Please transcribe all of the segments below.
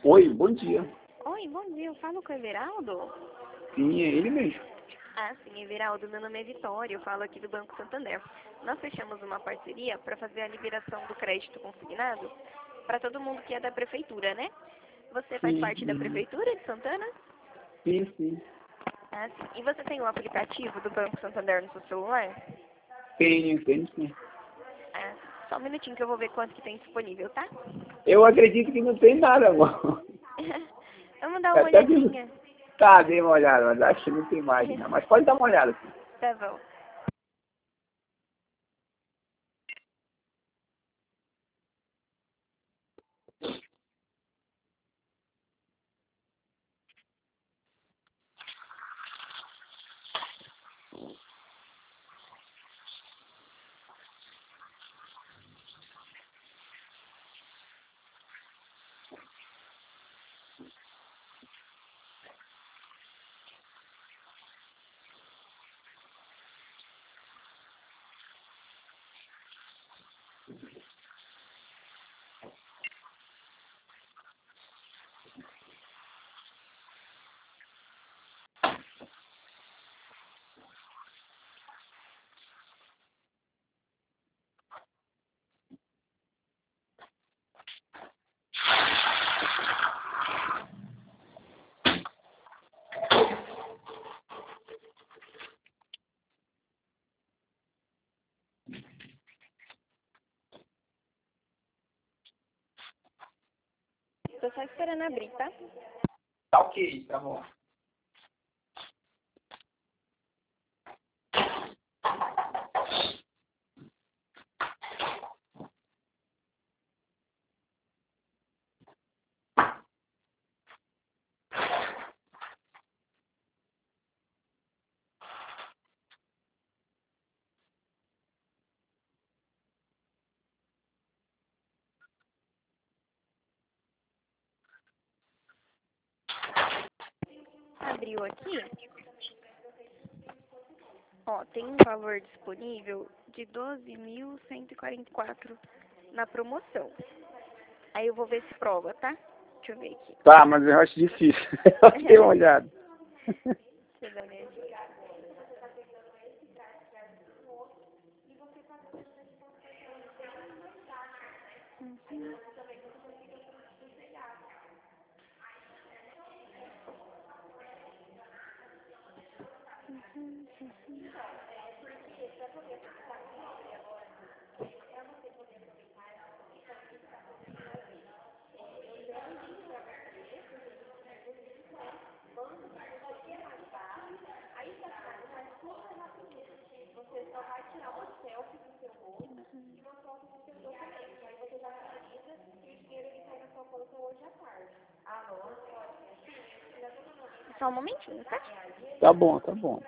Oi, bom dia. Oi, bom dia. Eu falo com o Everaldo? Sim, é ele mesmo. Ah, sim, Everaldo. Meu nome é Vitória. Eu falo aqui do Banco Santander. Nós fechamos uma parceria para fazer a liberação do crédito consignado para todo mundo que é da prefeitura, né? Você faz Sim, parte da prefeitura de Santana? sim, sim. Ah, sim. E você tem o aplicativo do Banco Santander no seu celular? Tenho sim. Ah, só um minutinho que eu vou ver quanto que tem disponível, tá? Eu acredito que não tem nada, amor. Vamos dar uma Até digo, olhadinha. tá, dei uma olhada, mas acho que não tem mais, não. Mas pode dar uma olhada, sim. Tá bom. Tô só esperando abrir, tá? Tá ok, tá bom. Abriu aqui. Ó, tem um valor disponível de 12.144 na promoção. Aí eu vou ver se prova, tá? Deixa eu ver aqui. Tá, mas eu acho difícil. Eu dei uma olhada. Deixa eu dar uma olhadinha. Só um momentinho, tá? Tá bom, tá bom.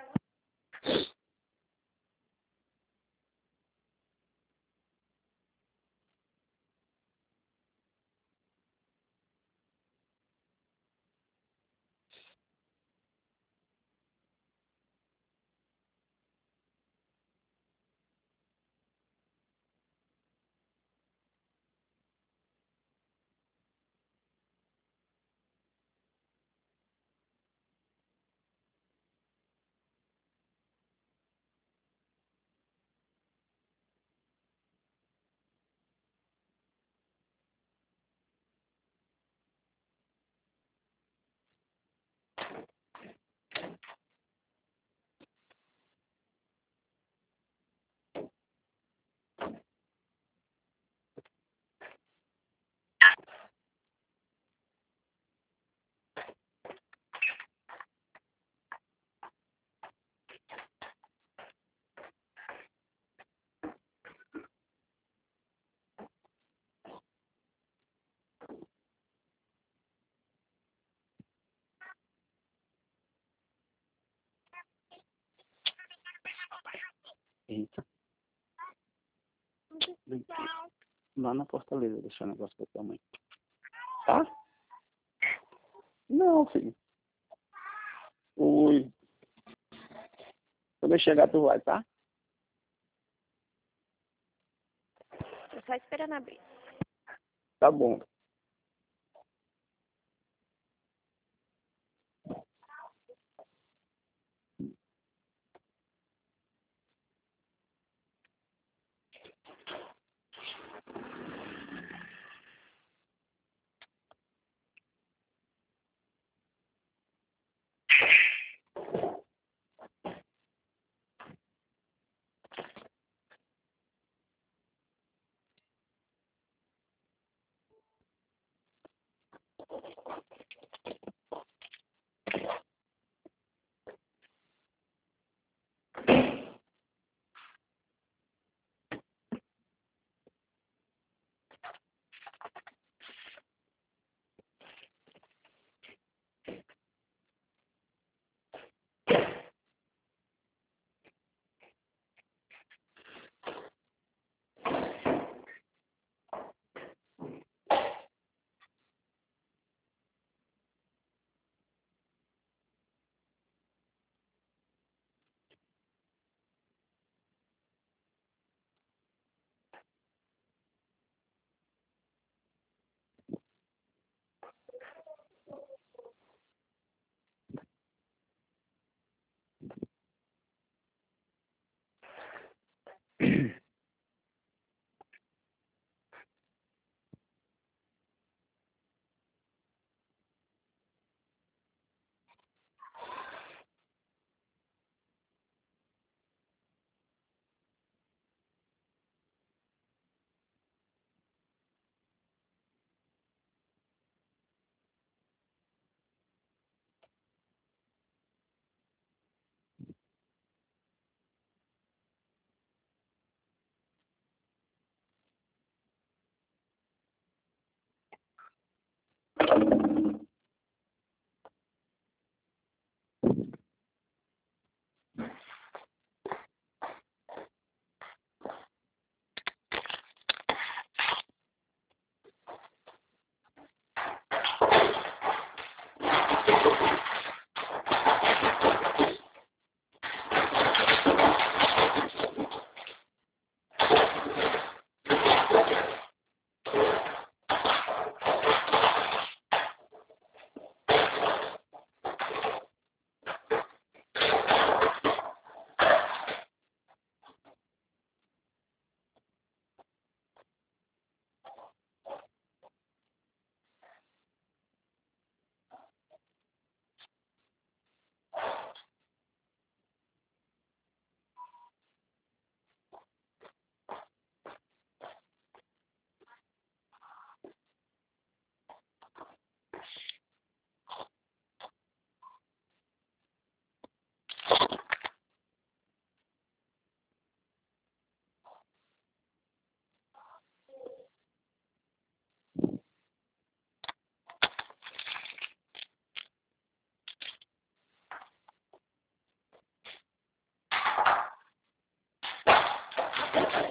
Eita. Vem aqui. Lá na Fortaleza, deixar o negócio pra tua mãe. Tá? Não, filho. Oi. Quando eu chegar, tu vai, tá? Tô só esperando abrir. Tá bom.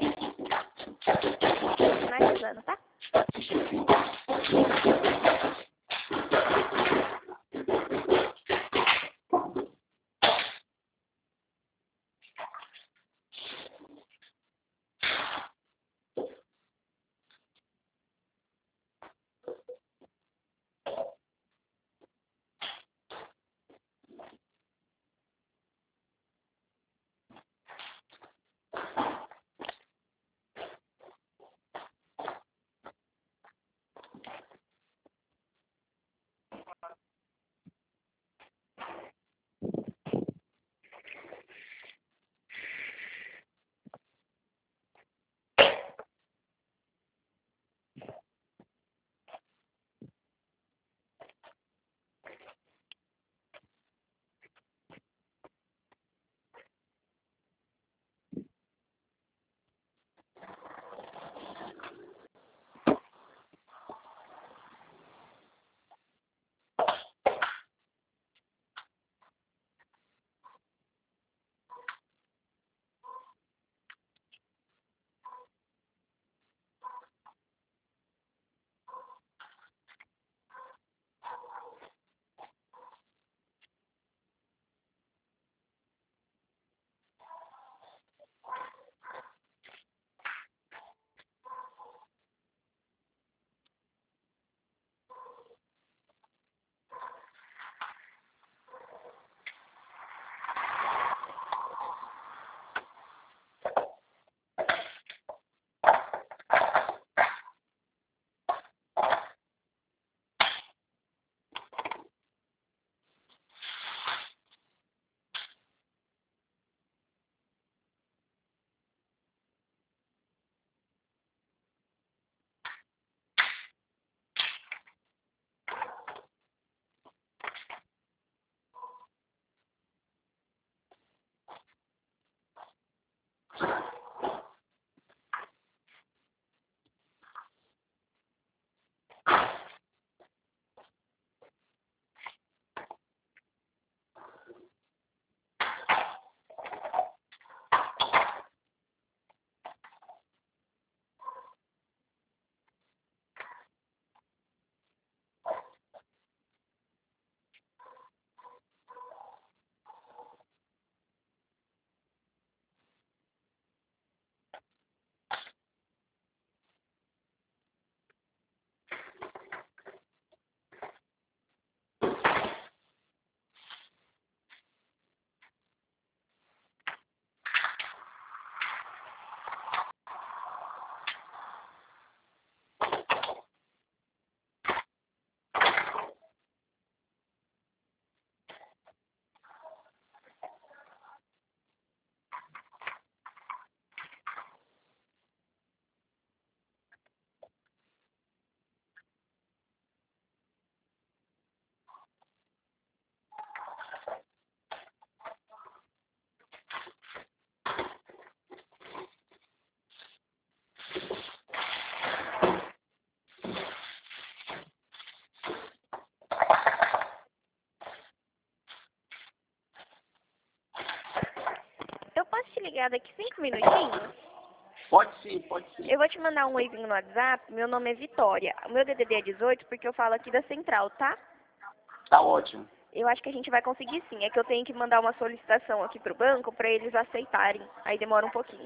Finalizando, tá? Eu posso te ligar daqui 5 minutinhos? Pode sim, pode sim. Eu vou te mandar um oizinho no WhatsApp. Meu nome é Vitória. O meu DDD é 18 porque eu falo aqui da central, tá? Tá ótimo. Eu acho que a gente vai conseguir sim. É que eu tenho que mandar uma solicitação aqui pro banco para eles aceitarem. Aí demora um pouquinho.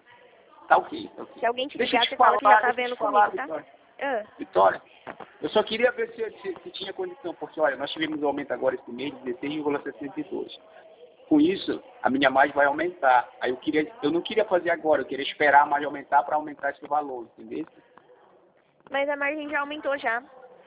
Tá ok, tá ok. Se alguém te Deixa eu ligar, te você fala falar, que já tá deixa eu vendo te falar, comigo, tá? Vitória. Ah, Vitória, eu só queria ver se tinha condição, porque olha, nós tivemos um aumento agora esse mês de 16,62. Com isso, a minha margem vai aumentar. Aí eu não queria fazer agora, eu queria esperar a margem aumentar para aumentar esse valor, entendeu? mas a margem já aumentou já.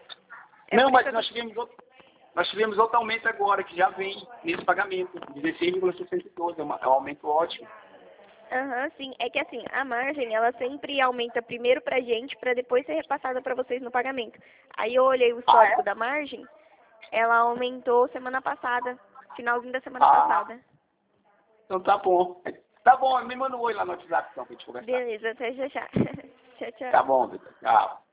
É Não, por isso que mas eu tô... nós tivemos outro aumento agora, que já vem nesse pagamento, 16,62, é um aumento ótimo. Aham, sim. É que assim, a margem, ela sempre aumenta primeiro pra gente, pra depois ser repassada pra vocês no pagamento. Aí eu olhei o Ah, histórico é? da margem, ela aumentou semana passada, finalzinho da semana Ah, passada. então tá bom. Tá bom, me manda um oi lá no WhatsApp então, pra gente conversar. Beleza, até já já. Tchau, tchau. Tá bom, Vitor. Tchau.